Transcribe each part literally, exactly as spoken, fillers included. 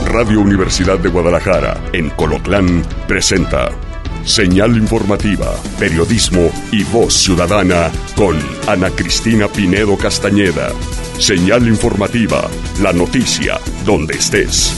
Radio Universidad de Guadalajara, en Colotlán, presenta Señal Informativa, Periodismo y Voz Ciudadana con Ana Cristina Pinedo Castañeda. Señal Informativa, la noticia donde estés.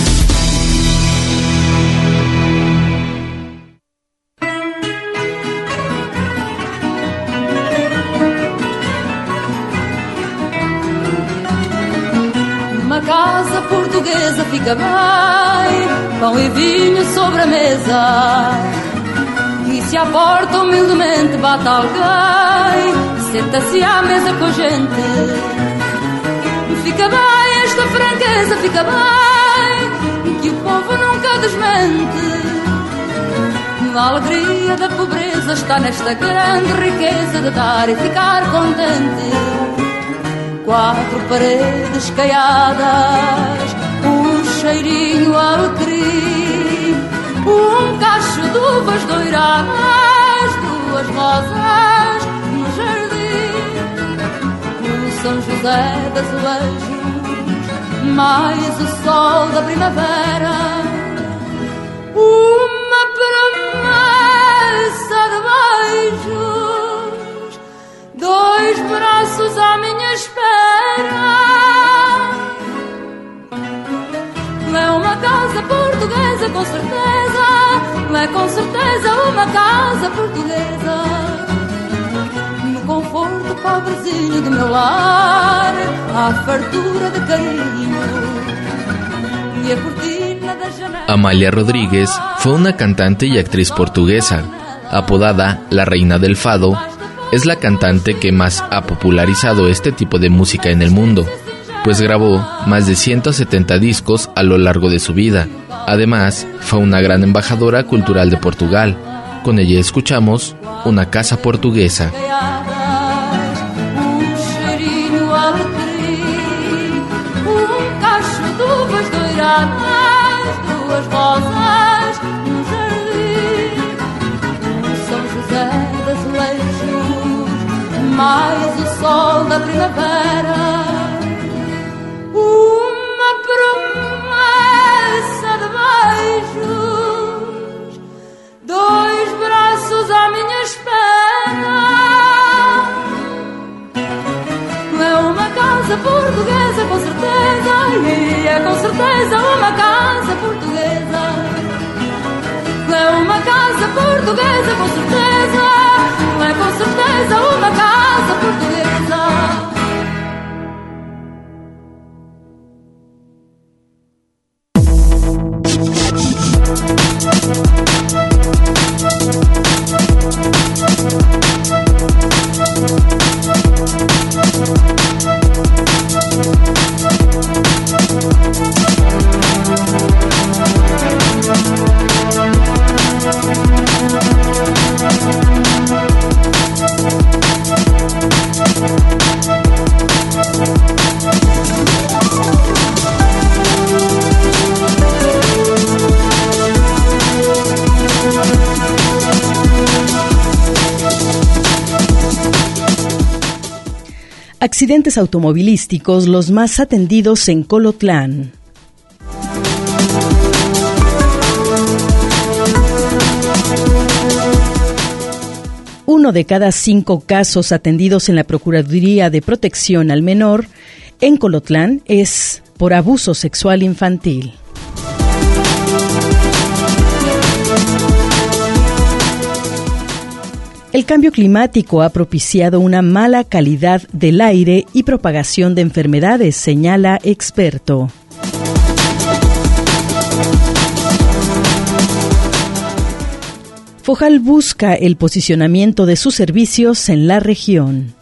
Uma casa portuguesa fica bem, pão e vinho sobre a mesa. E se à porta humildemente bate alguém, senta-se à mesa com a gente. Fica bem esta franqueza, fica bem, que o povo nunca desmente. A alegria da pobreza está nesta grande riqueza de dar e ficar contente. Quatro paredes caiadas, um cheirinho alecrim, um cacho de uvas doiradas, duas rosas no jardim, o São José das Azulejos, mais o sol da primavera, uma promessa de beijos, dois braços à minha espera. É uma casa portuguesa, com certeza. É com certeza uma casa portuguesa. No conforto pobrezinho do meu lar, há fartura de carinho. E a cortina da janela. Amalia Rodríguez fue una cantante y actriz portuguesa, apodada la Reina del Fado. Es la cantante que más ha popularizado este tipo de música en el mundo, pues grabó más de ciento setenta discos a lo largo de su vida. Además, fue una gran embajadora cultural de Portugal. Con ella escuchamos Una casa portuguesa. Mais o sol da primavera, uma promessa de beijos, dois braços à minha espera. É uma casa portuguesa, com certeza, e é com certeza uma casa portuguesa. É uma casa portuguesa, com certeza. É com certeza uma casa portuguesa. Accidentes automovilísticos los más atendidos en Colotlán. Uno de cada cinco casos atendidos en la Procuraduría de Protección al Menor en Colotlán es por abuso sexual infantil. El cambio climático ha propiciado una mala calidad del aire y propagación de enfermedades, señala experto. Fojal busca el posicionamiento de sus servicios en la región.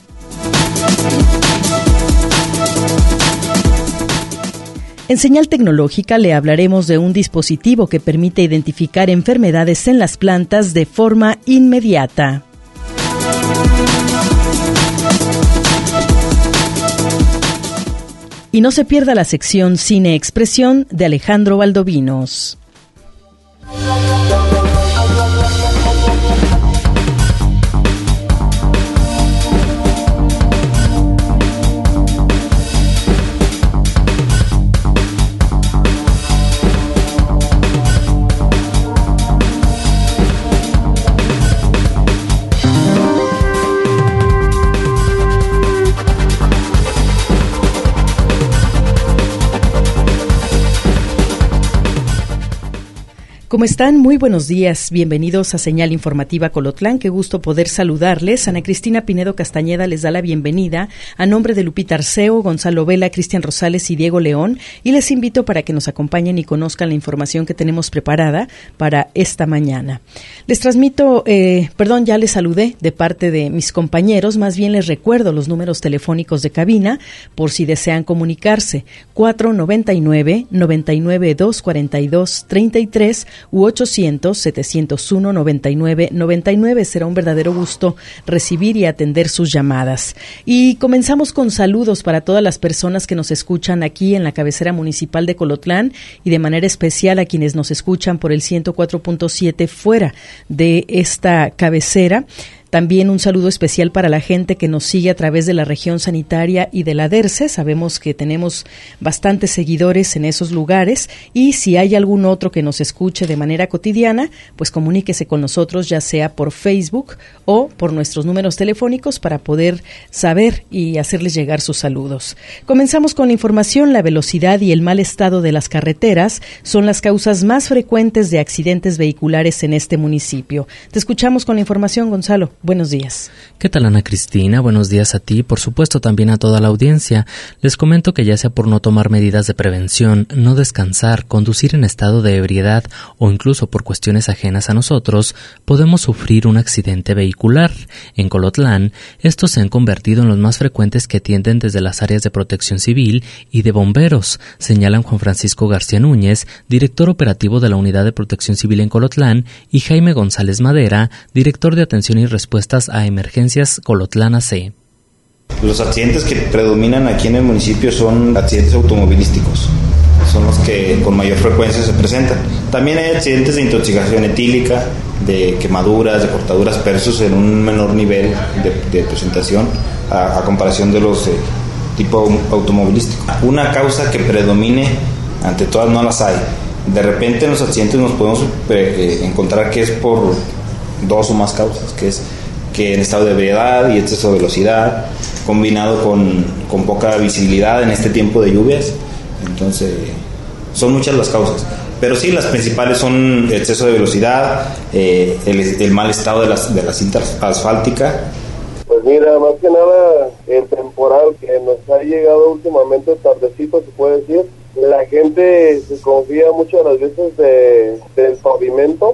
En Señal Tecnológica le hablaremos de un dispositivo que permite identificar enfermedades en las plantas de forma inmediata. Y no se pierda la sección Cine Expresión de Alejandro Valdovinos. ¿Cómo están? Muy buenos días. Bienvenidos a Señal Informativa Colotlán. Qué gusto poder saludarles. Ana Cristina Pinedo Castañeda les da la bienvenida a nombre de Lupita Arceo, Gonzalo Vela, Cristian Rosales y Diego León, y les invito para que nos acompañen y conozcan la información que tenemos preparada para esta mañana. Les transmito, eh, perdón, ya les saludé de parte de mis compañeros, más bien les recuerdo los números telefónicos de cabina por si desean comunicarse: cuatro noventa y nueve, noventa y nueve, dos cuarenta y dos, treinta y tres u ochocientos, setecientos uno, noventa y nueve, noventa y nueve. Será un verdadero gusto recibir y atender sus llamadas. Y comenzamos con saludos para todas las personas que nos escuchan aquí en la cabecera municipal de Colotlán y de manera especial a quienes nos escuchan por el ciento cuatro punto siete fuera de esta cabecera. También un saludo especial para la gente que nos sigue a través de la región sanitaria y de la DERCE. Sabemos que tenemos bastantes seguidores en esos lugares, y si hay algún otro que nos escuche de manera cotidiana, pues comuníquese con nosotros, ya sea por Facebook o por nuestros números telefónicos, para poder saber y hacerles llegar sus saludos. Comenzamos con la información. La velocidad y el mal estado de las carreteras son las causas más frecuentes de accidentes vehiculares en este municipio. Te escuchamos con la información, Gonzalo. Buenos días. ¿Qué tal, Ana Cristina? Buenos días a ti, por supuesto también a toda la audiencia. Les comento que ya sea por no tomar medidas de prevención, no descansar, conducir en estado de ebriedad o incluso por cuestiones ajenas a nosotros, podemos sufrir un accidente vehicular. En Colotlán, estos se han convertido en los más frecuentes que atienden desde las áreas de protección civil y de bomberos, señalan Juan Francisco García Núñez, director operativo de la Unidad de Protección Civil en Colotlán, y Jaime González Madera, director de Atención y Respuestas a Emergencias Colotlán A C. Los accidentes que predominan aquí en el municipio son accidentes automovilísticos, son los que con mayor frecuencia se presentan. También hay accidentes de intoxicación etílica, de quemaduras, de cortaduras, pero esos en un menor nivel de, de presentación a, a comparación de los de tipo automovilístico. Una causa que predomine, ante todas no las hay. De repente en los accidentes nos podemos eh, encontrar que es por dos o más causas, que es que en estado de ebriedad y exceso de velocidad, combinado con, con poca visibilidad en este tiempo de lluvias. Entonces, son muchas las causas. Pero sí, las principales son exceso de velocidad, eh, el, el mal estado de, las, de la cinta asfáltica. Pues mira, más que nada, el temporal que nos ha llegado últimamente tardecito, se puede decir, la gente se confía mucho a las veces de, del pavimento,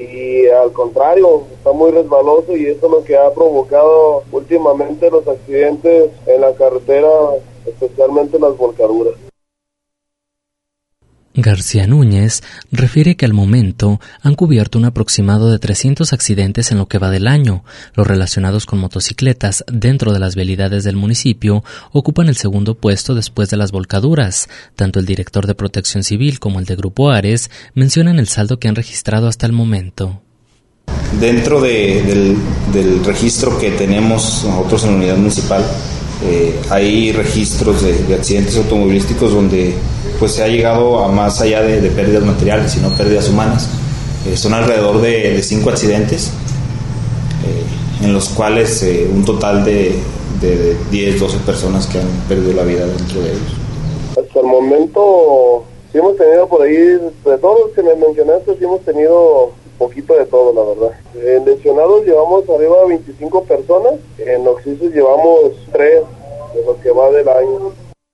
y al contrario, está muy resbaloso, y eso es lo que ha provocado últimamente los accidentes en la carretera, especialmente las volcaduras. García Núñez refiere que al momento han cubierto un aproximado de trescientos accidentes en lo que va del año. Los relacionados con motocicletas dentro de las vialidades del municipio ocupan el segundo puesto después de las volcaduras. Tanto el director de Protección Civil como el de Grupo Ares mencionan el saldo que han registrado hasta el momento. Dentro de, del, del registro que tenemos nosotros en la unidad municipal, eh, hay registros de, de accidentes automovilísticos donde pues se ha llegado a más allá de, de pérdidas materiales, sino pérdidas humanas. Eh, son alrededor de, de cinco accidentes, eh, en los cuales eh, un total de, de, de diez, doce personas que han perdido la vida dentro de ellos. Hasta el momento sí hemos tenido por ahí, de todos los que me mencionaste, sí hemos tenido poquito de todo, la verdad. En lesionados llevamos arriba de veinticinco personas, en oxisos llevamos tres de lo que va del año.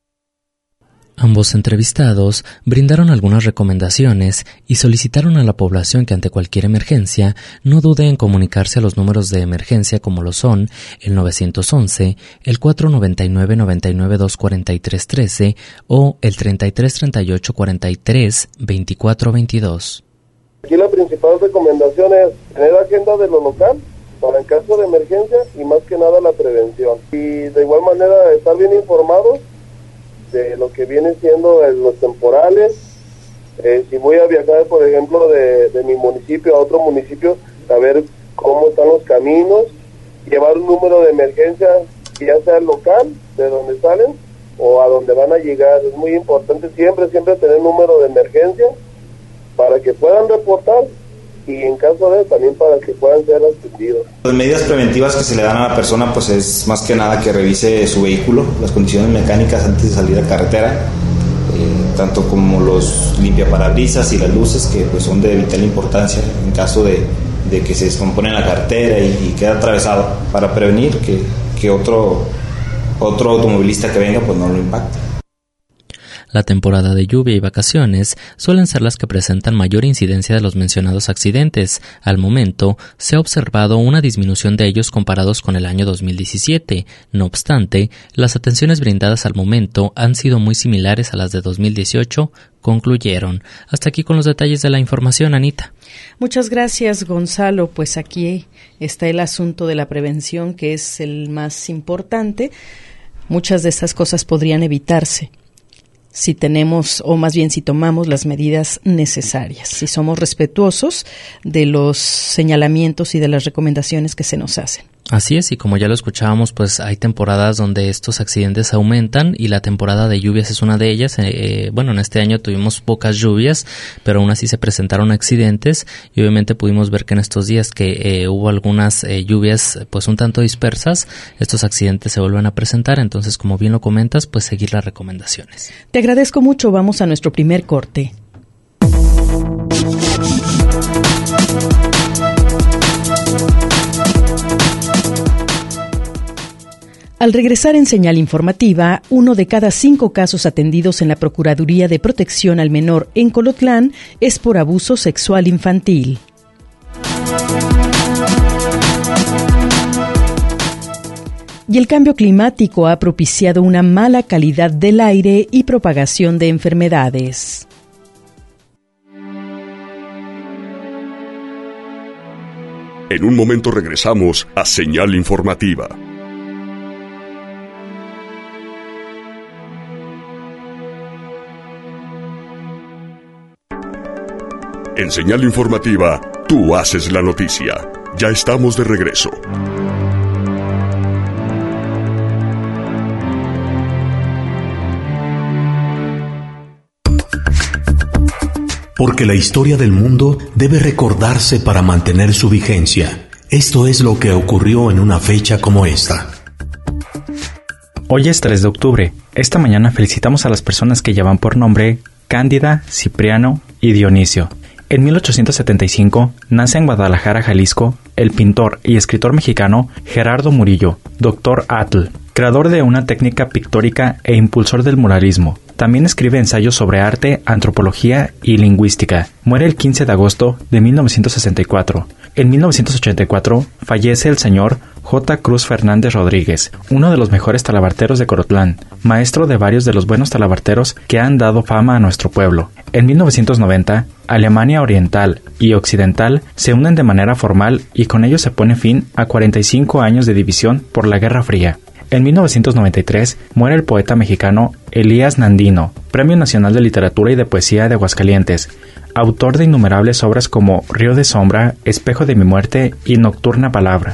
Ambos entrevistados brindaron algunas recomendaciones y solicitaron a la población que ante cualquier emergencia no dude en comunicarse a los números de emergencia como lo son el nueve once, el cuatro noventa y nueve, noventa y nueve, dos cuarenta y tres, trece o el treinta y tres, treinta y ocho, cuarenta y tres, veinticuatro, veintidós. Aquí la principal recomendación es tener agenda de lo local para en caso de emergencia y más que nada la prevención. Y de igual manera estar bien informados de lo que viene siendo el, los temporales. Eh, si voy a viajar, por ejemplo, de, de mi municipio a otro municipio, saber cómo están los caminos, llevar un número de emergencia, ya sea local, de donde salen, o a donde van a llegar. Es muy importante siempre, siempre tener número de emergencia para que puedan reportar y en caso de también para que puedan ser atendidos. Las medidas preventivas que se le dan a la persona pues es más que nada que revise su vehículo, las condiciones mecánicas antes de salir a carretera, eh, tanto como los limpiaparabrisas y las luces, que pues son de vital importancia en caso de, de que se descompone la cartera y, y queda atravesado, para prevenir que, que otro, otro automovilista que venga pues no lo impacte. La temporada de lluvia y vacaciones suelen ser las que presentan mayor incidencia de los mencionados accidentes. Al momento, se ha observado una disminución de ellos comparados con el año dos mil diecisiete. No obstante, las atenciones brindadas al momento han sido muy similares a las de dos mil dieciocho, concluyeron. Hasta aquí con los detalles de la información, Anita. Muchas gracias, Gonzalo. Pues aquí está el asunto de la prevención, que es el más importante. Muchas de estas cosas podrían evitarse si tenemos, o más bien si tomamos las medidas necesarias, si somos respetuosos de los señalamientos y de las recomendaciones que se nos hacen. Así es, y como ya lo escuchábamos, pues hay temporadas donde estos accidentes aumentan y la temporada de lluvias es una de ellas. Eh, bueno, en este año tuvimos pocas lluvias, pero aún así se presentaron accidentes y obviamente pudimos ver que en estos días que eh, hubo algunas eh, lluvias pues un tanto dispersas, estos accidentes se vuelven a presentar. Entonces, como bien lo comentas, pues seguir las recomendaciones. Te agradezco mucho. Vamos a nuestro primer corte. Al regresar en Señal Informativa, uno de cada cinco casos atendidos en la Procuraduría de Protección al Menor en Colotlán es por abuso sexual infantil. Y el cambio climático ha propiciado una mala calidad del aire y propagación de enfermedades. En un momento regresamos a Señal Informativa. En Señal Informativa, tú haces la noticia. Ya estamos de regreso. Porque la historia del mundo debe recordarse para mantener su vigencia. Esto es lo que ocurrió en una fecha como esta. Hoy es tres de octubre. Esta mañana felicitamos a las personas que llevan por nombre Cándida, Cipriano y Dionisio. En mil ochocientos setenta y cinco nace en Guadalajara, Jalisco, el pintor y escritor mexicano Gerardo Murillo, doctor Atl, creador de una técnica pictórica e impulsor del muralismo. También escribe ensayos sobre arte, antropología y lingüística. Muere el quince de agosto de mil novecientos sesenta y cuatro. En mil novecientos ochenta y cuatro fallece el señor J. Cruz Fernández Rodríguez, uno de los mejores talabarteros de Colotlán, maestro de varios de los buenos talabarteros que han dado fama a nuestro pueblo. En mil novecientos noventa, Alemania Oriental y Occidental se unen de manera formal y con ello se pone fin a cuarenta y cinco años de división por la Guerra Fría. En mil novecientos noventa y tres muere el poeta mexicano Elías Nandino, Premio Nacional de Literatura y de Poesía de Aguascalientes, autor de innumerables obras como Río de Sombra, Espejo de mi Muerte y Nocturna Palabra.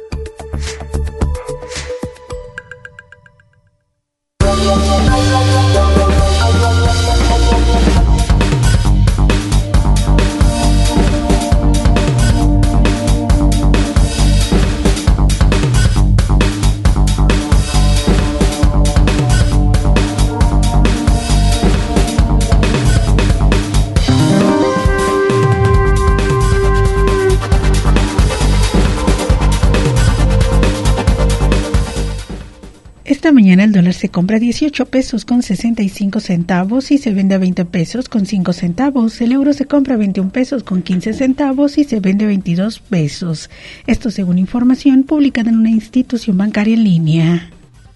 Esta mañana el dólar se compra a dieciocho pesos con sesenta y cinco centavos y se vende a veinte pesos con cinco centavos. El euro se compra a veintiún pesos con quince centavos y se vende a veintidós pesos. Esto según información publicada en una institución bancaria en línea.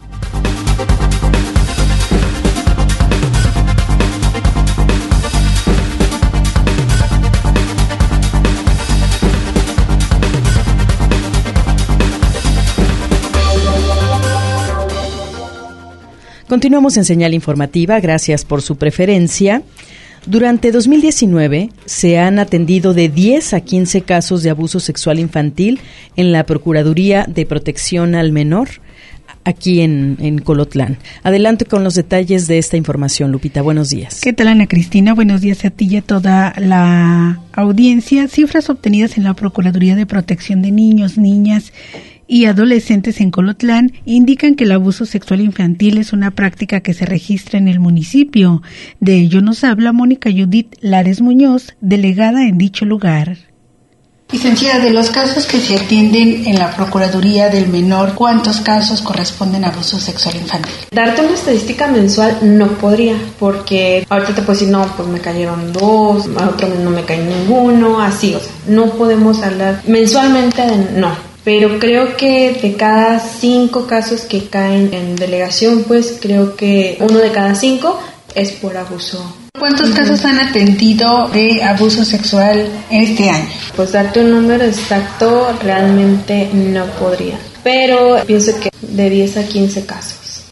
Continuamos en Señal Informativa, gracias por su preferencia. Durante dos mil diecinueve se han atendido de diez a quince casos de abuso sexual infantil en la Procuraduría de Protección al Menor, aquí en, en Colotlán. Adelante con los detalles de esta información, Lupita. Buenos días. ¿Qué tal, Ana Cristina? Buenos días a ti y a toda la audiencia. Cifras obtenidas en la Procuraduría de Protección de Niños, Niñas y adolescentes en Colotlán indican que el abuso sexual infantil es una práctica que se registra en el municipio. De ello nos habla Mónica Judith Lares Muñoz, delegada en dicho lugar. Licenciada, de los casos que se atienden en la Procuraduría del Menor, ¿cuántos casos corresponden a abuso sexual infantil? Darte una estadística mensual no podría, porque ahorita te puedo decir, no, pues me cayeron dos, a otro no me cae ninguno, así, o sea, no podemos hablar mensualmente de no. Pero creo que de cada cinco casos que caen en delegación, pues creo que uno de cada cinco es por abuso. ¿Cuántos casos han atendido de abuso sexual este año? Pues darte un número exacto realmente no podría, pero pienso que de diez a quince casos.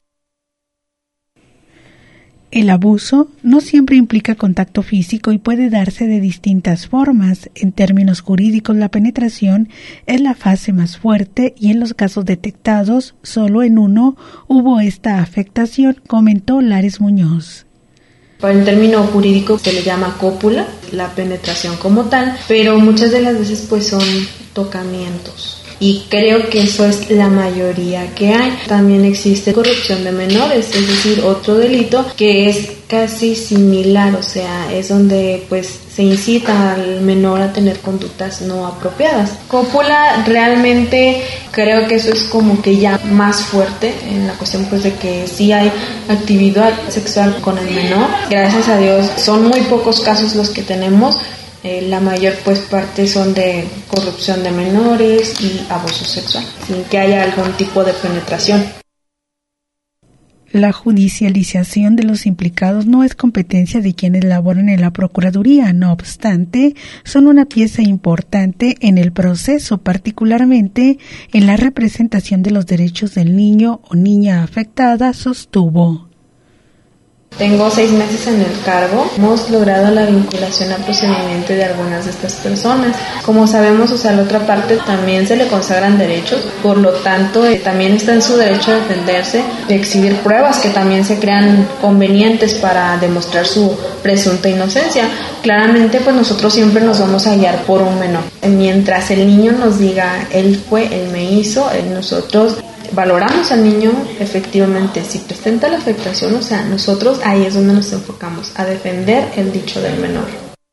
El abuso no siempre implica contacto físico y puede darse de distintas formas. En términos jurídicos, la penetración es la fase más fuerte y en los casos detectados, solo en uno hubo esta afectación, comentó Lares Muñoz. En término jurídico se le llama cópula, la penetración como tal, pero muchas de las veces pues son tocamientos. Y creo que eso es la mayoría que hay. También existe corrupción de menores, es decir, otro delito que es casi similar, o sea, es donde pues se incita al menor a tener conductas no apropiadas. Cópula realmente creo que eso es como que ya más fuerte en la cuestión pues de que sí hay actividad sexual con el menor. Gracias a Dios son muy pocos casos los que tenemos. Eh, la mayor pues parte son de corrupción de menores y abuso sexual, sin que haya algún tipo de penetración. La judicialización de los implicados no es competencia de quienes laboran en la Procuraduría, no obstante, son una pieza importante en el proceso, particularmente en la representación de los derechos del niño o niña afectada, sostuvo. Tengo seis meses en el cargo. Hemos logrado la vinculación a procedimiento de algunas de estas personas. Como sabemos, o sea, a la otra parte también se le consagran derechos, por lo tanto, eh, también está en su derecho a defenderse, de exhibir pruebas que también se crean convenientes para demostrar su presunta inocencia. Claramente, pues nosotros siempre nos vamos a guiar por un menor. Mientras el niño nos diga, él fue, él me hizo, él nosotros valoramos al niño efectivamente, si presenta la afectación, o sea, nosotros ahí es donde nos enfocamos, a defender el dicho del menor.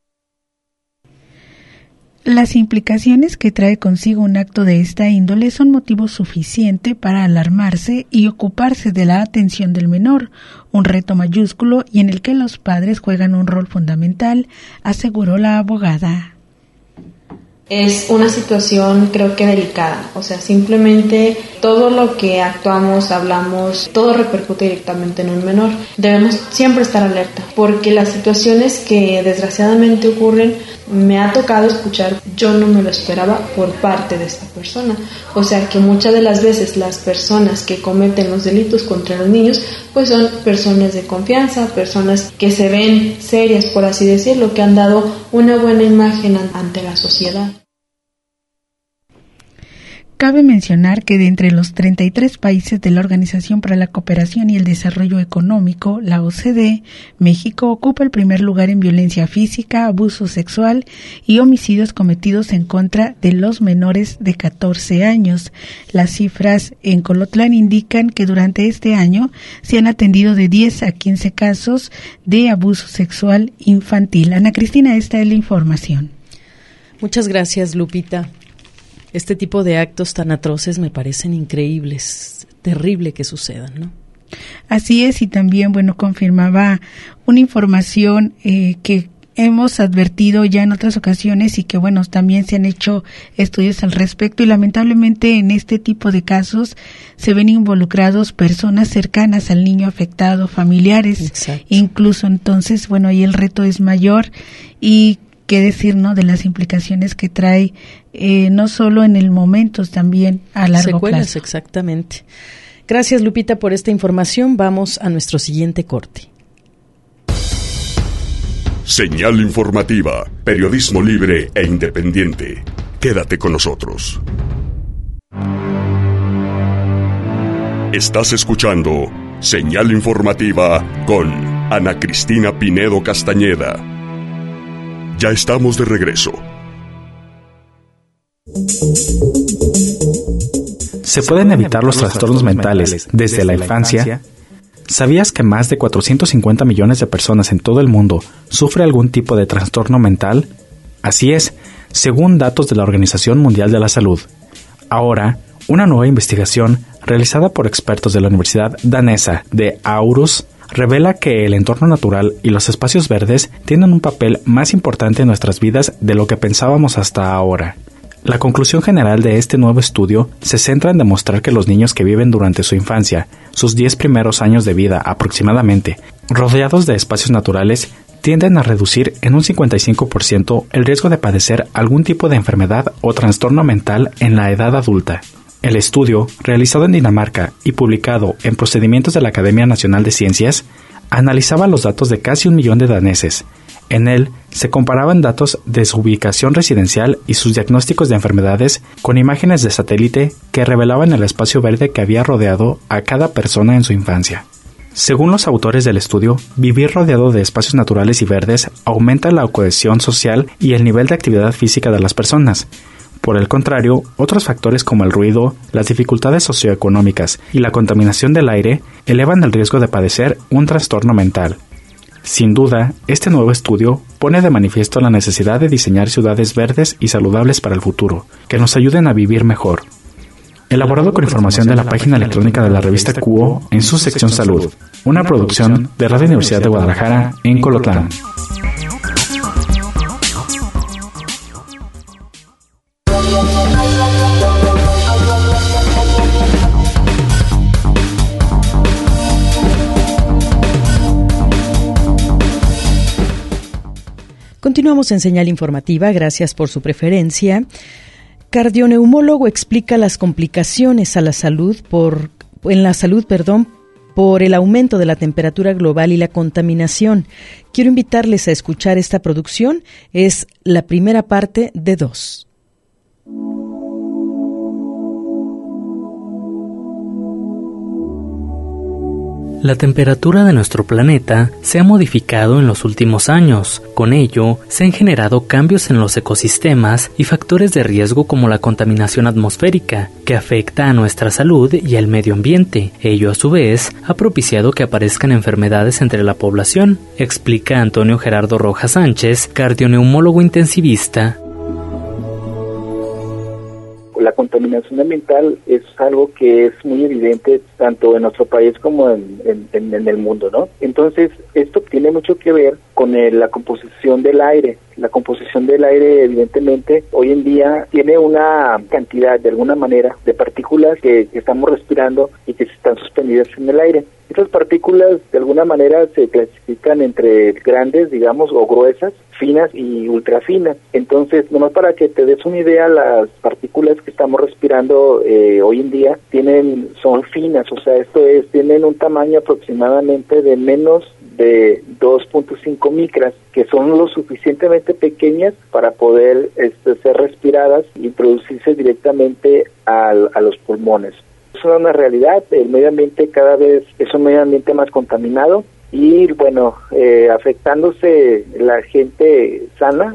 Las implicaciones que trae consigo un acto de esta índole son motivo suficiente para alarmarse y ocuparse de la atención del menor, un reto mayúsculo y en el que los padres juegan un rol fundamental, aseguró la abogada. Es una situación creo que delicada, o sea, simplemente todo lo que actuamos, hablamos, todo repercute directamente en un menor. Debemos siempre estar alerta, porque las situaciones que desgraciadamente ocurren, me ha tocado escuchar, yo no me lo esperaba por parte de esta persona. O sea que muchas de las veces las personas que cometen los delitos contra los niños, pues son personas de confianza, personas que se ven serias, por así decirlo, que han dado una buena imagen ante la sociedad. Cabe mencionar que de entre los treinta y tres países de la Organización para la Cooperación y el Desarrollo Económico, la O C D E, México ocupa el primer lugar en violencia física, abuso sexual y homicidios cometidos en contra de los menores de catorce años. Las cifras en Colotlán indican que durante este año se han atendido de diez a quince casos de abuso sexual infantil. Ana Cristina, esta es la información. Muchas gracias, Lupita. Este tipo de actos tan atroces me parecen increíbles, terrible que sucedan, ¿no? Así es, y también, bueno, confirmaba una información eh, que hemos advertido ya en otras ocasiones y que, bueno, también se han hecho estudios al respecto y lamentablemente en este tipo de casos se ven involucrados personas cercanas al niño afectado, familiares. Exacto. Incluso entonces, bueno, ahí el reto es mayor y qué decir, ¿no?, de las implicaciones que trae eh, no solo en el momento, también a largo Secuelas, plazo. Exactamente. Gracias, Lupita, por esta información. Vamos a nuestro siguiente corte. Señal informativa, periodismo libre e independiente. Quédate con nosotros. Estás escuchando Señal informativa con Ana Cristina Pinedo Castañeda. Ya estamos de regreso. ¿Se pueden evitar los trastornos mentales desde la infancia? ¿Sabías que más de cuatrocientos cincuenta millones de personas en todo el mundo sufren algún tipo de trastorno mental? Así es, según datos de la Organización Mundial de la Salud. Ahora, una nueva investigación realizada por expertos de la Universidad danesa de Aarhus revela que el entorno natural y los espacios verdes tienen un papel más importante en nuestras vidas de lo que pensábamos hasta ahora. La conclusión general de este nuevo estudio se centra en demostrar que los niños que viven durante su infancia, sus diez primeros años de vida aproximadamente, rodeados de espacios naturales, tienden a reducir en un cincuenta y cinco por ciento el riesgo de padecer algún tipo de enfermedad o trastorno mental en la edad adulta. El estudio, realizado en Dinamarca y publicado en Procedimientos de la Academia Nacional de Ciencias, analizaba los datos de casi un millón de daneses. En él se comparaban datos de su ubicación residencial y sus diagnósticos de enfermedades con imágenes de satélite que revelaban el espacio verde que había rodeado a cada persona en su infancia. Según los autores del estudio, vivir rodeado de espacios naturales y verdes aumenta la cohesión social y el nivel de actividad física de las personas. Por el contrario, otros factores como el ruido, las dificultades socioeconómicas y la contaminación del aire elevan el riesgo de padecer un trastorno mental. Sin duda, este nuevo estudio pone de manifiesto la necesidad de diseñar ciudades verdes y saludables para el futuro, que nos ayuden a vivir mejor. Elaborado con información de la página electrónica de la revista Cuo en su sección Salud, una producción de Radio Universidad de Guadalajara en Colotlán. Continuamos en Señal Informativa, gracias por su preferencia. Cardioneumólogo explica las complicaciones a la salud por, en la salud, perdón, por el aumento de la temperatura global y la contaminación. Quiero invitarles a escuchar esta producción, es la primera parte de dos. La temperatura de nuestro planeta se ha modificado en los últimos años. Con ello, se han generado cambios en los ecosistemas y factores de riesgo como la contaminación atmosférica, que afecta a nuestra salud y al medio ambiente. Ello, a su vez, ha propiciado que aparezcan enfermedades entre la población, explica Antonio Gerardo Rojas Sánchez, cardioneumólogo intensivista. La contaminación ambiental es algo que es muy evidente tanto en nuestro país como en, en, en el mundo, ¿no? Entonces, esto tiene mucho que ver con el, la composición del aire. La composición del aire, evidentemente, hoy en día tiene una cantidad, de alguna manera, de partículas que, que estamos respirando y que están suspendidas en el aire. Estas partículas, de alguna manera, se clasifican entre grandes, digamos, o gruesas, finas y ultrafinas. Entonces, nomás para que te des una idea, las partículas que estamos respirando eh, hoy en día tienen son finas, o sea, esto es, tienen un tamaño aproximadamente de menos de dos punto cinco micras, que son lo suficientemente pequeñas para poder este, ser respiradas y introducirse directamente al, a los pulmones. Es una realidad, el medio ambiente cada vez es un medio ambiente más contaminado y, bueno, eh, afectándose la gente sana.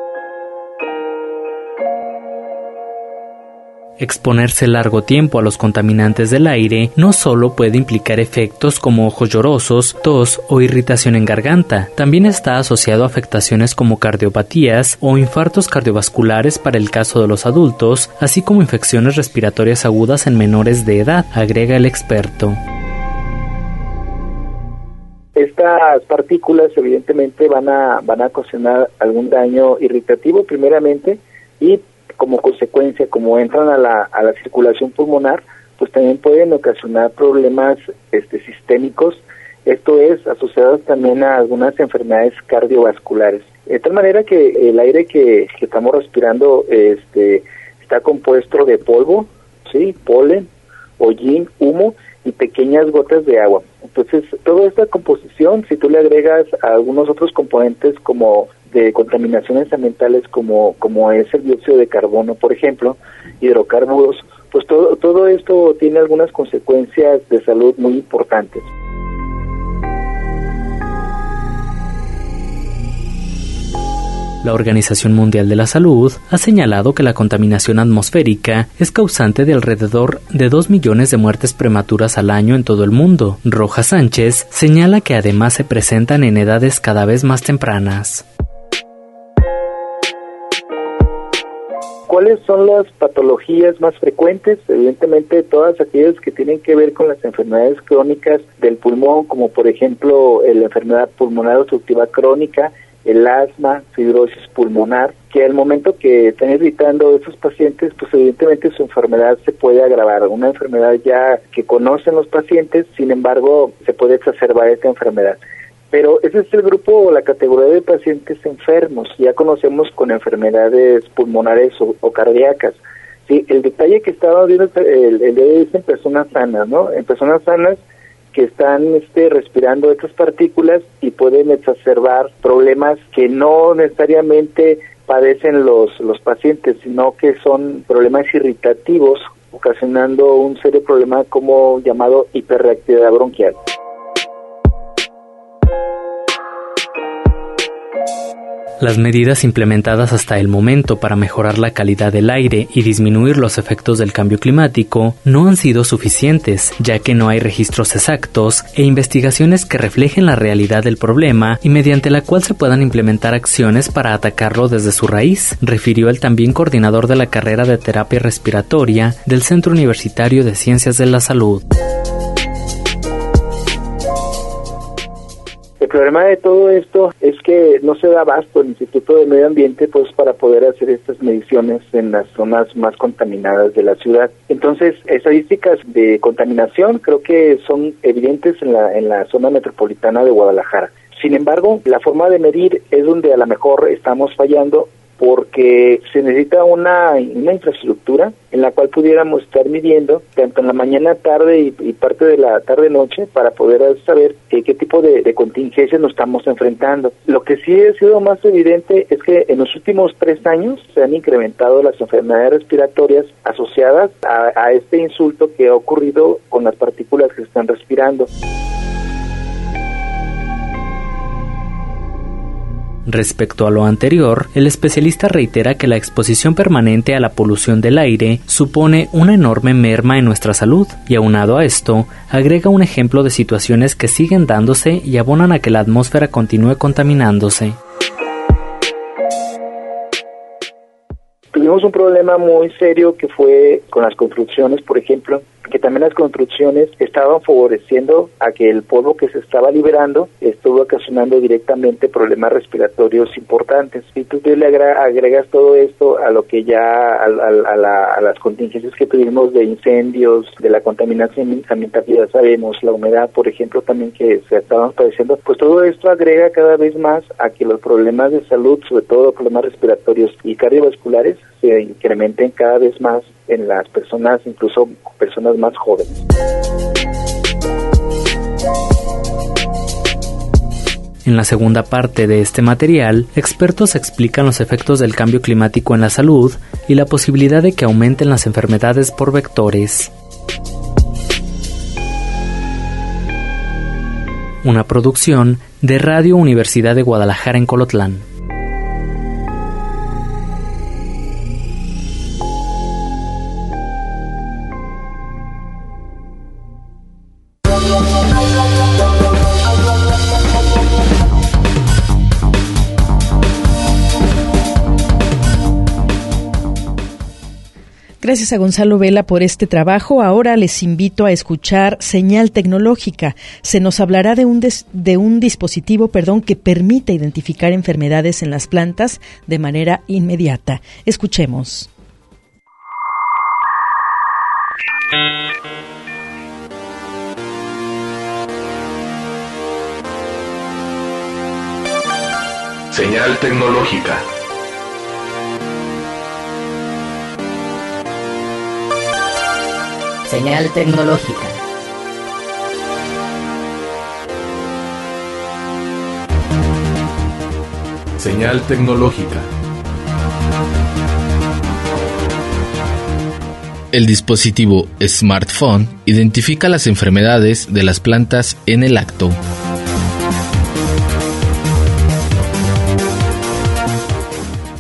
Exponerse largo tiempo a los contaminantes del aire no solo puede implicar efectos como ojos llorosos, tos o irritación en garganta, también está asociado a afectaciones como cardiopatías o infartos cardiovasculares para el caso de los adultos, así como infecciones respiratorias agudas en menores de edad, agrega el experto. Estas partículas evidentemente van a van a ocasionar algún daño irritativo primeramente y como consecuencia, como entran a la a la circulación pulmonar, pues también pueden ocasionar problemas este sistémicos. Esto es asociado también a algunas enfermedades cardiovasculares. De tal manera que el aire que, que estamos respirando este está compuesto de polvo, sí, polen, hollín, humo y pequeñas gotas de agua. Entonces, toda esta composición, si tú le agregas a algunos otros componentes como de contaminaciones ambientales como como es el dióxido de carbono, por ejemplo, hidrocarburos, pues todo todo esto tiene algunas consecuencias de salud muy importantes. La Organización Mundial de la Salud ha señalado que la contaminación atmosférica es causante de alrededor de dos millones de muertes prematuras al año en todo el mundo. Rojas Sánchez señala que además se presentan en edades cada vez más tempranas. ¿Cuáles son las patologías más frecuentes? Evidentemente todas aquellas que tienen que ver con las enfermedades crónicas del pulmón, como por ejemplo la enfermedad pulmonar obstructiva crónica, el asma, fibrosis pulmonar, que al momento que están irritando a esos pacientes, pues evidentemente su enfermedad se puede agravar. Una enfermedad ya que conocen los pacientes, sin embargo, se puede exacerbar esta enfermedad. Pero ese es el grupo o la categoría de pacientes enfermos. Ya conocemos con enfermedades pulmonares o, o cardíacas. Sí, el detalle que estábamos viendo el, el día de hoy es en personas sanas, ¿no? En personas sanas que están este, respirando estas partículas y pueden exacerbar problemas que no necesariamente padecen los, los pacientes, sino que son problemas irritativos, ocasionando un serio problema como llamado hiperreactividad bronquial. Las medidas implementadas hasta el momento para mejorar la calidad del aire y disminuir los efectos del cambio climático no han sido suficientes, ya que no hay registros exactos e investigaciones que reflejen la realidad del problema y mediante la cual se puedan implementar acciones para atacarlo desde su raíz, refirió el también coordinador de la carrera de terapia respiratoria del Centro Universitario de Ciencias de la Salud. El problema de todo esto es que no se da abasto el Instituto de Medio Ambiente pues para poder hacer estas mediciones en las zonas más contaminadas de la ciudad. Entonces, estadísticas de contaminación creo que son evidentes en la en la zona metropolitana de Guadalajara. Sin embargo, la forma de medir es donde a lo mejor estamos fallando, porque se necesita una, una infraestructura en la cual pudiéramos estar midiendo tanto en la mañana, tarde y, y parte de la tarde-noche para poder saber qué, qué tipo de, de contingencias nos estamos enfrentando. Lo que sí ha sido más evidente es que en los últimos tres años se han incrementado las enfermedades respiratorias asociadas a, a este insulto que ha ocurrido con las partículas que se están respirando. Respecto a lo anterior, el especialista reitera que la exposición permanente a la polución del aire supone una enorme merma en nuestra salud y aunado a esto, agrega un ejemplo de situaciones que siguen dándose y abonan a que la atmósfera continúe contaminándose. Tuvimos un problema muy serio que fue con las construcciones, por ejemplo, que también las construcciones estaban favoreciendo a que el polvo que se estaba liberando estuvo ocasionando directamente problemas respiratorios importantes. Y tú le agregas todo esto a lo que ya, a, a, a, la, a las contingencias que tuvimos de incendios, de la contaminación ambiental, ya sabemos, la humedad, por ejemplo, también que se estaban padeciendo, pues todo esto agrega cada vez más a que los problemas de salud, sobre todo problemas respiratorios y cardiovasculares, se incrementen cada vez más en las personas, incluso personas más jóvenes. En la segunda parte de este material, expertos explican los efectos del cambio climático en la salud y la posibilidad de que aumenten las enfermedades por vectores. Una producción de Radio Universidad de Guadalajara en Colotlán. Gracias a Gonzalo Vela por este trabajo. Ahora les invito a escuchar Señal Tecnológica. Se nos hablará de un, des, de un dispositivo perdón, que permite identificar enfermedades en las plantas de manera inmediata. Escuchemos. Señal Tecnológica. Señal Tecnológica. Señal Tecnológica. El dispositivo smartphone identifica las enfermedades de las plantas en el acto.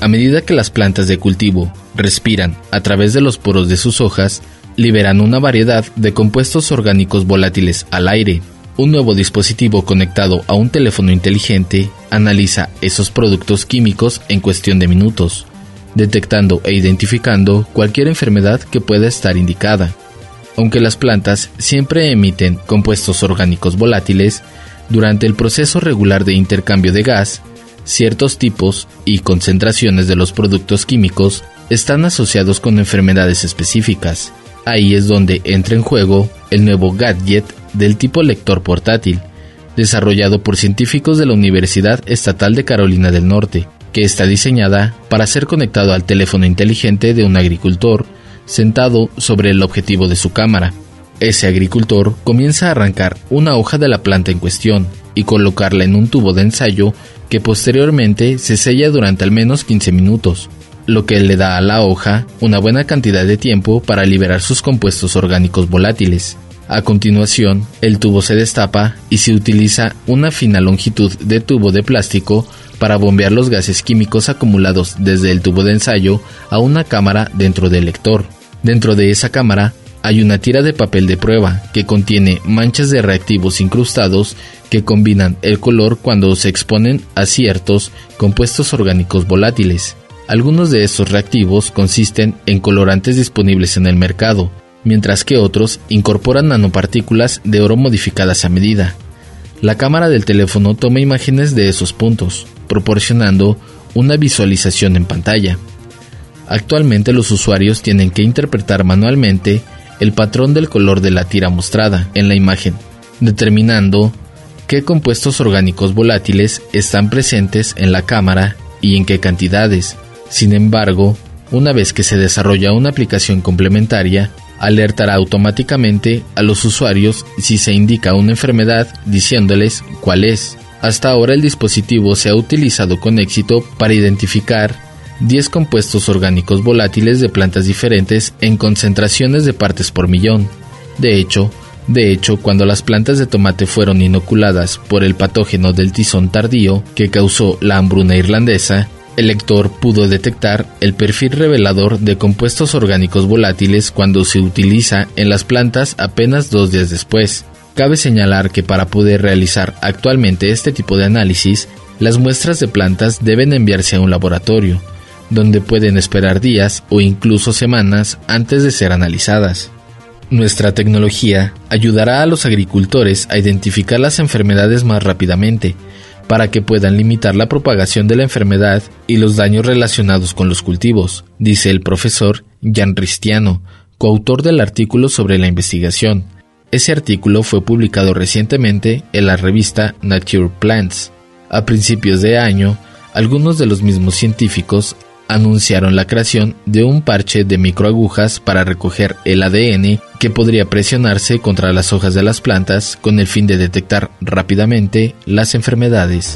A medida que las plantas de cultivo respiran a través de los poros de sus hojas, liberan una variedad de compuestos orgánicos volátiles al aire. Un nuevo dispositivo conectado a un teléfono inteligente analiza esos productos químicos en cuestión de minutos, detectando e identificando cualquier enfermedad que pueda estar indicada. Aunque las plantas siempre emiten compuestos orgánicos volátiles, durante el proceso regular de intercambio de gas, ciertos tipos y concentraciones de los productos químicos están asociados con enfermedades específicas. Ahí es donde entra en juego el nuevo gadget del tipo lector portátil, desarrollado por científicos de la Universidad Estatal de Carolina del Norte, que está diseñada para ser conectado al teléfono inteligente de un agricultor sentado sobre el objetivo de su cámara. Ese agricultor comienza a arrancar una hoja de la planta en cuestión y colocarla en un tubo de ensayo que posteriormente se sella durante al menos quince minutos, lo que le da a la hoja una buena cantidad de tiempo para liberar sus compuestos orgánicos volátiles. A continuación, el tubo se destapa y se utiliza una fina longitud de tubo de plástico para bombear los gases químicos acumulados desde el tubo de ensayo a una cámara dentro del lector. Dentro de esa cámara hay una tira de papel de prueba que contiene manchas de reactivos incrustados que combinan el color cuando se exponen a ciertos compuestos orgánicos volátiles. Algunos de estos reactivos consisten en colorantes disponibles en el mercado, mientras que otros incorporan nanopartículas de oro modificadas a medida. La cámara del teléfono toma imágenes de esos puntos, proporcionando una visualización en pantalla. Actualmente los usuarios tienen que interpretar manualmente el patrón del color de la tira mostrada en la imagen, determinando qué compuestos orgánicos volátiles están presentes en la cámara y en qué cantidades. Sin embargo, una vez que se desarrolla una aplicación complementaria, alertará automáticamente a los usuarios si se indica una enfermedad diciéndoles cuál es. Hasta ahora el dispositivo se ha utilizado con éxito para identificar diez compuestos orgánicos volátiles de plantas diferentes en concentraciones de partes por millón. De hecho, de hecho, cuando las plantas de tomate fueron inoculadas por el patógeno del tizón tardío que causó la hambruna irlandesa, el lector pudo detectar el perfil revelador de compuestos orgánicos volátiles cuando se utiliza en las plantas apenas dos días después. Cabe señalar que para poder realizar actualmente este tipo de análisis, las muestras de plantas deben enviarse a un laboratorio, donde pueden esperar días o incluso semanas antes de ser analizadas. Nuestra tecnología ayudará a los agricultores a identificar las enfermedades más rápidamente, para que puedan limitar la propagación de la enfermedad y los daños relacionados con los cultivos, dice el profesor Jan Ristiano, coautor del artículo sobre la investigación. Ese artículo fue publicado recientemente en la revista Nature Plants. A principios de año, algunos de los mismos científicos anunciaron la creación de un parche de microagujas para recoger el A D N que podría presionarse contra las hojas de las plantas con el fin de detectar rápidamente las enfermedades.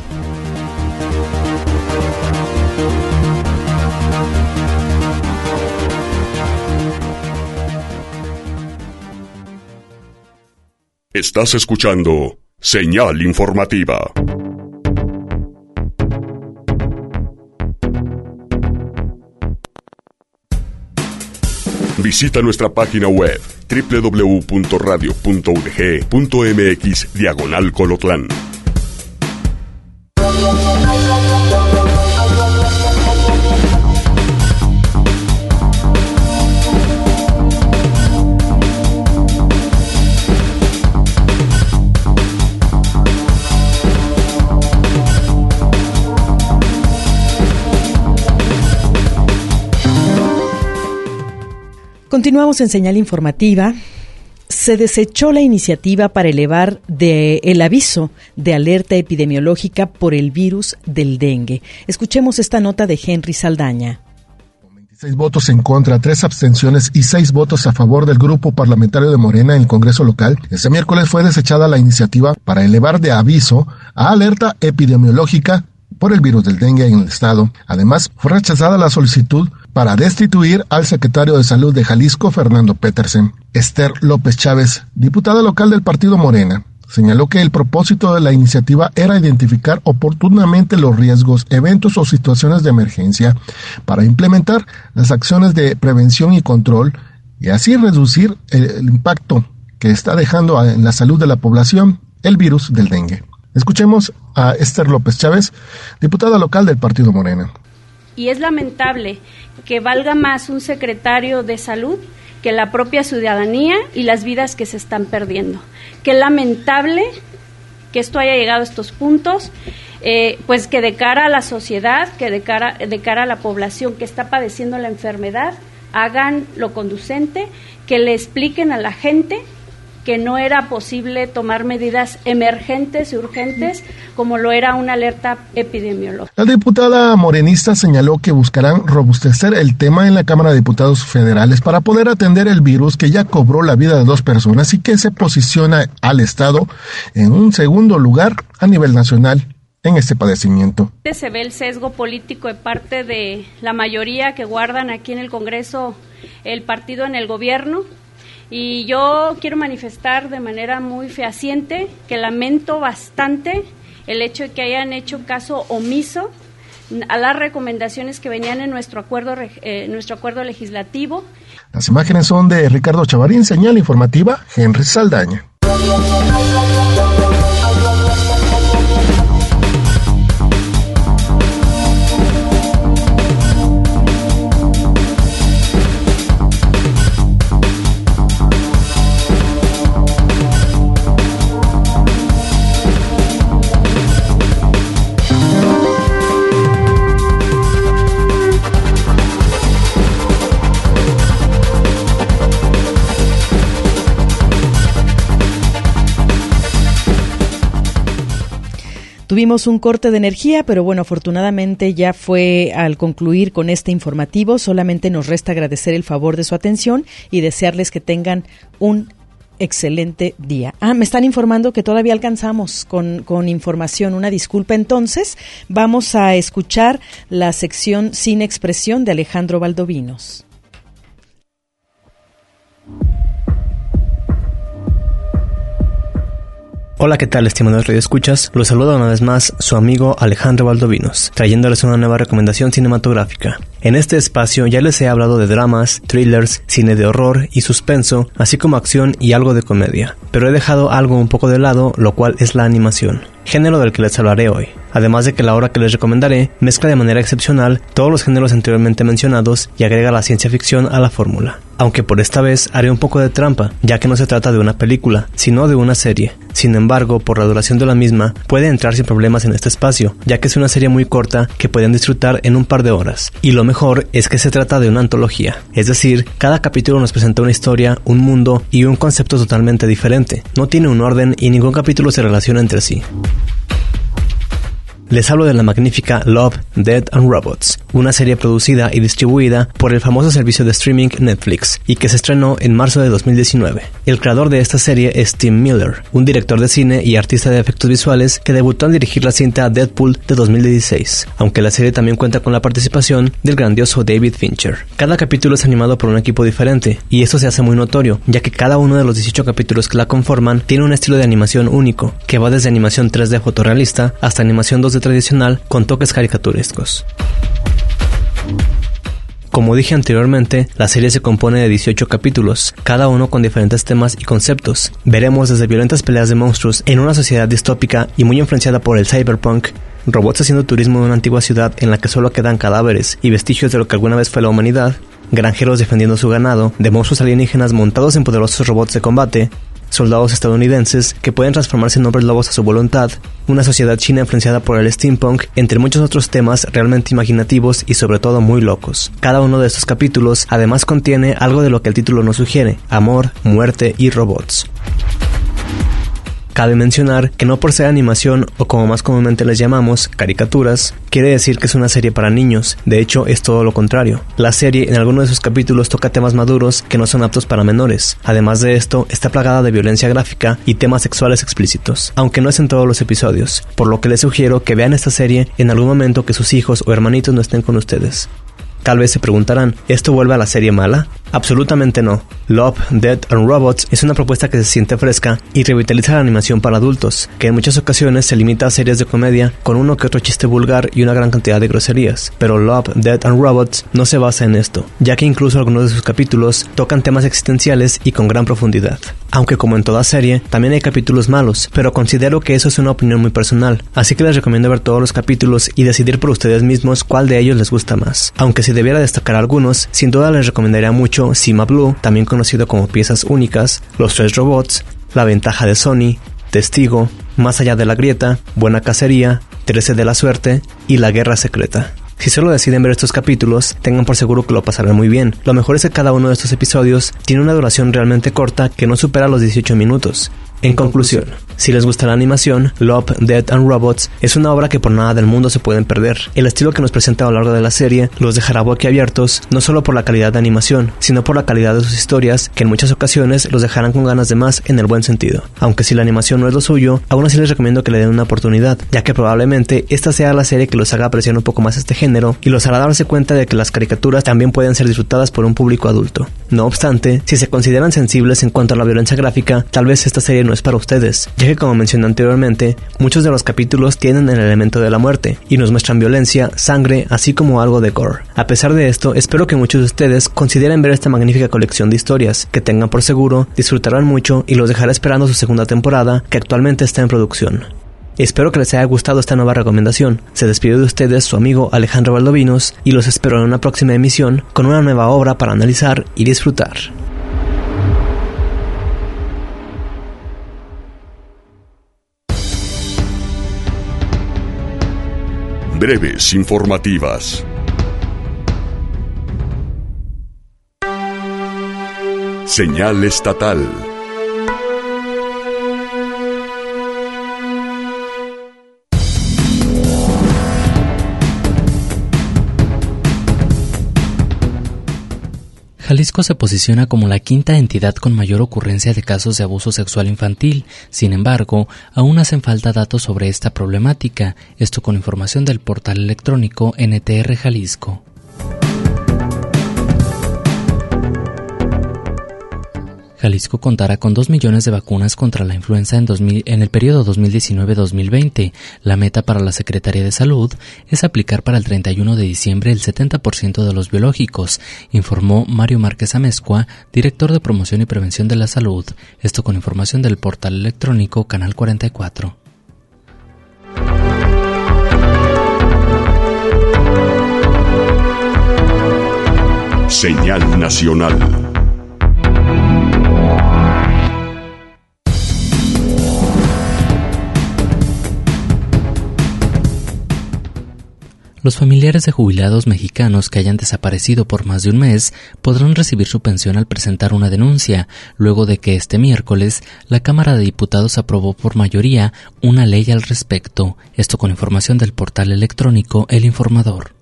Estás escuchando Señal Informativa. Visita nuestra página web doble u doble u doble u punto radio punto u d g punto m x diagonal Colotlán. Continuamos en Señal Informativa. Se desechó la iniciativa para elevar de el aviso de alerta epidemiológica por el virus del dengue. Escuchemos esta nota de Henry Saldaña. Seis votos en contra, tres abstenciones y seis votos a favor del grupo parlamentario de Morena en el Congreso local, este miércoles fue desechada la iniciativa para elevar de aviso a alerta epidemiológica por el virus del dengue en el estado. Además, fue rechazada la solicitud para destituir al secretario de Salud de Jalisco, Fernando Petersen. Esther López Chávez, diputada local del partido Morena, señaló que el propósito de la iniciativa era identificar oportunamente los riesgos, eventos o situaciones de emergencia para implementar las acciones de prevención y control y así reducir el, el impacto que está dejando en la salud de la población el virus del dengue. Escuchemos a Esther López Chávez, diputada local del Partido Morena. Y es lamentable que valga más un secretario de salud que la propia ciudadanía y las vidas que se están perdiendo. Qué lamentable que esto haya llegado a estos puntos, eh, pues que de cara a la sociedad, que de cara, de cara a la población que está padeciendo la enfermedad, hagan lo conducente, que le expliquen a la gente que no era posible tomar medidas emergentes y urgentes como lo era una alerta epidemiológica. La diputada morenista señaló que buscarán robustecer el tema en la Cámara de Diputados Federales para poder atender el virus que ya cobró la vida de dos personas y que se posiciona al Estado en un segundo lugar a nivel nacional en este padecimiento. Se ve el sesgo político de parte de la mayoría que guardan aquí en el Congreso el partido en el gobierno. Y yo quiero manifestar de manera muy fehaciente que lamento bastante el hecho de que hayan hecho caso omiso a las recomendaciones que venían en nuestro acuerdo, eh, nuestro acuerdo legislativo. Las imágenes son de Ricardo Chavarín, señal informativa, Henry Saldaña. Tuvimos un corte de energía, pero bueno, afortunadamente ya fue al concluir con este informativo. Solamente nos resta agradecer el favor de su atención y desearles que tengan un excelente día. Ah, me están informando que todavía alcanzamos con, con información. Una disculpa. Entonces, vamos a escuchar la sección Sin Expresión de Alejandro Valdovinos. Hola, ¿qué tal, estimados radioescuchas? Los saluda una vez más su amigo Alejandro Valdovinos, trayéndoles una nueva recomendación cinematográfica. En este espacio ya les he hablado de dramas, thrillers, cine de horror y suspenso, así como acción y algo de comedia. Pero he dejado algo un poco de lado, lo cual es la animación, género del que les hablaré hoy. Además de que la obra que les recomendaré mezcla de manera excepcional todos los géneros anteriormente mencionados y agrega la ciencia ficción a la fórmula. Aunque por esta vez haré un poco de trampa, ya que no se trata de una película, sino de una serie. Sin embargo, por la duración de la misma, puede entrar sin problemas en este espacio, ya que es una serie muy corta que pueden disfrutar en un par de horas. Y lo mejor es que se trata de una antología, es decir, cada capítulo nos presenta una historia, un mundo y un concepto totalmente diferente. No tiene un orden y ningún capítulo se relaciona entre sí. Les hablo de la magnífica Love, Death and Robots, una serie producida y distribuida por el famoso servicio de streaming Netflix y que se estrenó en marzo de dos mil diecinueve. El creador de esta serie es Tim Miller, un director de cine y artista de efectos visuales que debutó al dirigir la cinta Deadpool de dos mil dieciséis, aunque la serie también cuenta con la participación del grandioso David Fincher. Cada capítulo es animado por un equipo diferente y esto se hace muy notorio, ya que cada uno de los dieciocho capítulos que la conforman tiene un estilo de animación único, que va desde animación tres D fotorrealista hasta animación dos D tradicional con toques caricaturescos. Como dije anteriormente, la serie se compone de dieciocho capítulos, cada uno con diferentes temas y conceptos. Veremos desde violentas peleas de monstruos en una sociedad distópica y muy influenciada por el cyberpunk, robots haciendo turismo en una antigua ciudad en la que solo quedan cadáveres y vestigios de lo que alguna vez fue la humanidad, granjeros defendiendo su ganado, de monstruos alienígenas montados en poderosos robots de combate, soldados estadounidenses que pueden transformarse en hombres lobos a su voluntad, una sociedad china influenciada por el steampunk, entre muchos otros temas realmente imaginativos y sobre todo muy locos. Cada uno de estos capítulos además contiene algo de lo que el título nos sugiere: amor, muerte y robots. Cabe mencionar que no por ser animación o como más comúnmente les llamamos, caricaturas, quiere decir que es una serie para niños. De hecho, es todo lo contrario. La serie en algunos de sus capítulos toca temas maduros que no son aptos para menores. Además de esto, está plagada de violencia gráfica y temas sexuales explícitos, aunque no es en todos los episodios, por lo que les sugiero que vean esta serie en algún momento que sus hijos o hermanitos no estén con ustedes. Tal vez se preguntarán, ¿esto vuelve a la serie mala? Absolutamente no. Love, Death and Robots es una propuesta que se siente fresca y revitaliza la animación para adultos, que en muchas ocasiones se limita a series de comedia con uno que otro chiste vulgar y una gran cantidad de groserías. Pero Love, Death and Robots no se basa en esto, ya que incluso algunos de sus capítulos tocan temas existenciales y con gran profundidad. Aunque como en toda serie, también hay capítulos malos, pero considero que eso es una opinión muy personal, así que les recomiendo ver todos los capítulos y decidir por ustedes mismos cuál de ellos les gusta más. Aunque si debiera destacar algunos, sin duda les recomendaría mucho Cima Blue, también conocido como Piezas Únicas, Los Tres Robots, La Ventaja de Sony, Testigo, Más Allá de la Grieta, Buena Cacería, trece de la Suerte y La Guerra Secreta. Si solo deciden ver estos capítulos, tengan por seguro que lo pasarán muy bien. Lo mejor es que cada uno de estos episodios tiene una duración realmente corta que no supera los dieciocho minutos. En conclusión, si les gusta la animación, Love, Death and Robots es una obra que por nada del mundo se pueden perder. El estilo que nos presenta a lo largo de la serie los dejará boquiabiertos, no solo por la calidad de animación, sino por la calidad de sus historias, que en muchas ocasiones los dejarán con ganas de más en el buen sentido. Aunque si la animación no es lo suyo, aún así les recomiendo que le den una oportunidad, ya que probablemente esta sea la serie que los haga apreciar un poco más este género y los hará darse cuenta de que las caricaturas también pueden ser disfrutadas por un público adulto. No obstante, si se consideran sensibles en cuanto a la violencia gráfica, tal vez esta serie no es para ustedes, ya que como mencioné anteriormente, muchos de los capítulos tienen el elemento de la muerte y nos muestran violencia, sangre, así como algo de gore. A pesar de esto, espero que muchos de ustedes consideren ver esta magnífica colección de historias, que tengan por seguro, disfrutarán mucho y los dejará esperando su segunda temporada, que actualmente está en producción. Espero que les haya gustado esta nueva recomendación. Se despide de ustedes su amigo Alejandro Valdovinos y los espero en una próxima emisión con una nueva obra para analizar y disfrutar. Breves informativas. Señal estatal. Jalisco se posiciona como la quinta entidad con mayor ocurrencia de casos de abuso sexual infantil. Sin embargo, aún hacen falta datos sobre esta problemática. Esto con información del portal electrónico N T R Jalisco. Jalisco contará con dos millones de vacunas contra la influenza en, dos mil, en el periodo dos mil diecinueve a dos mil veinte. La meta para la Secretaría de Salud es aplicar para el treinta y uno de diciembre el setenta por ciento de los biológicos, informó Mario Márquez Amezcua, director de Promoción y Prevención de la Salud. Esto con información del portal electrónico Canal cuarenta y cuatro. Señal nacional. Los familiares de jubilados mexicanos que hayan desaparecido por más de un mes podrán recibir su pensión al presentar una denuncia, luego de que este miércoles la Cámara de Diputados aprobó por mayoría una ley al respecto. Esto con información del portal electrónico El Informador.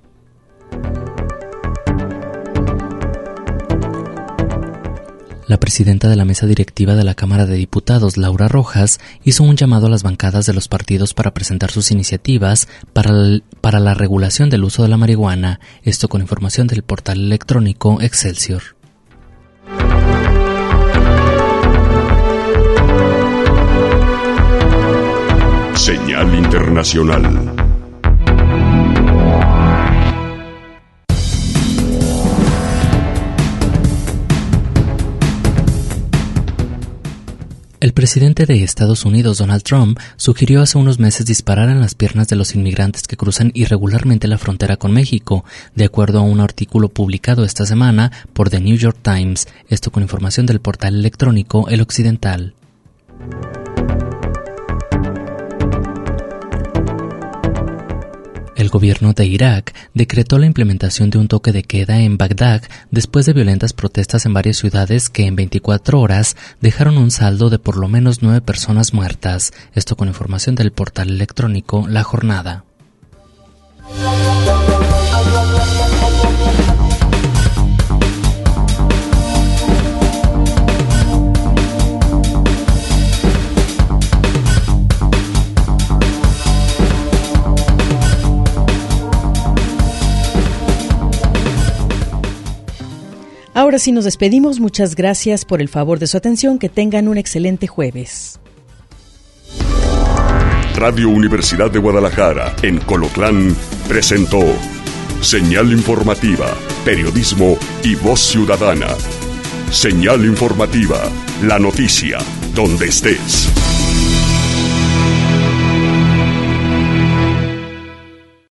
La presidenta de la mesa directiva de la Cámara de Diputados, Laura Rojas, hizo un llamado a las bancadas de los partidos para presentar sus iniciativas para, el, para la regulación del uso de la marihuana, esto con información del portal electrónico Excelsior. Señal internacional. El presidente de Estados Unidos, Donald Trump, sugirió hace unos meses disparar en las piernas de los inmigrantes que cruzan irregularmente la frontera con México, de acuerdo a un artículo publicado esta semana por The New York Times, esto con información del portal electrónico El Occidental. El gobierno de Irak decretó la implementación de un toque de queda en Bagdad después de violentas protestas en varias ciudades que en veinticuatro horas dejaron un saldo de por lo menos nueve personas muertas. Esto con información del portal electrónico La Jornada. Ahora sí nos despedimos. Muchas gracias por el favor de su atención. Que tengan un excelente jueves. Radio Universidad de Guadalajara, en Colotlán, presentó Señal Informativa, Periodismo y Voz Ciudadana. Señal Informativa, la noticia, donde estés.